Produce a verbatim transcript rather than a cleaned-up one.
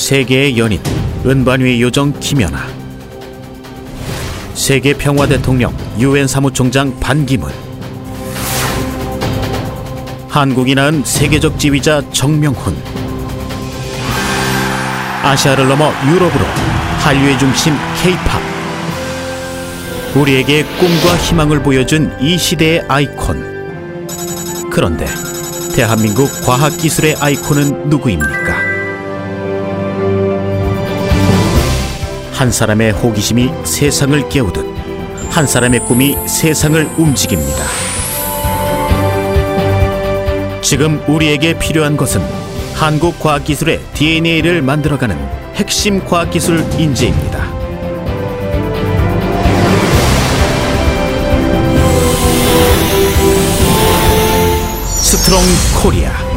세계의 연인 은반위의 요정 김연아, 세계 평화 대통령 유엔 사무총장 반기문, 한국이 낳은 세계적 지휘자 정명훈, 아시아를 넘어 유럽으로 한류의 중심 케이팝, 우리에게 꿈과 희망을 보여준 이 시대의 아이콘. 그런데 대한민국 과학기술의 아이콘은 누구입니까? 한 사람의 호기심이 세상을 깨우듯 한 사람의 꿈이 세상을 움직입니다. 지금 우리에게 필요한 것은 한국 과학기술의 디엔에이를 만들어가는 핵심 과학기술 인재입니다. 스트롱 코리아.